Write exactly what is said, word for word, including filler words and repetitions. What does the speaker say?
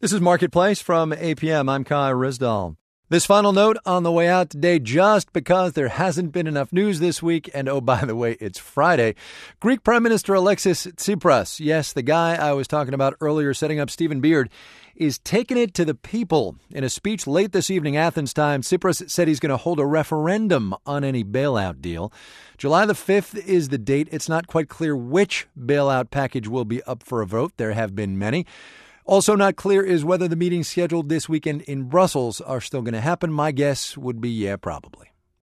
This is Marketplace from A P M. I'm Kai Risdall. This final note on the way out today, just because there hasn't been enough news this week, and oh, by the way, it's Friday. Greek Prime Minister Alexis Tsipras, yes, the guy I was talking about earlier setting up Stephen Beard, is taking it to the people. In a speech late this evening, Athens time, Tsipras said he's going to hold a referendum on any bailout deal. July the fifth is the date. It's not quite clear which bailout package will be up for a vote. There have been many. Also not clear is whether the meetings scheduled this weekend in Brussels are still going to happen. My guess would be, yeah, probably.